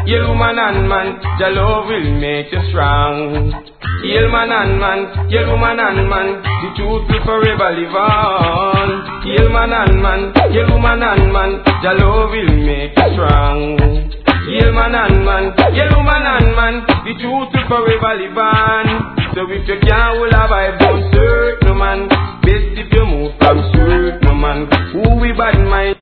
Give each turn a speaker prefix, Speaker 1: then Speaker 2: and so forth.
Speaker 1: yeah, woman and man, your love will make you strong. Yeah, man and man, yeah, woman and man, the truth will forever live on. Yeah, man and man, yeah, woman and man, your love will make you strong. Yeah, man and man, yeah, woman and man, the truth will forever live on. So if you can't hold a vibe, don't search no man. Best if you move from straight no man. Who we bad mind?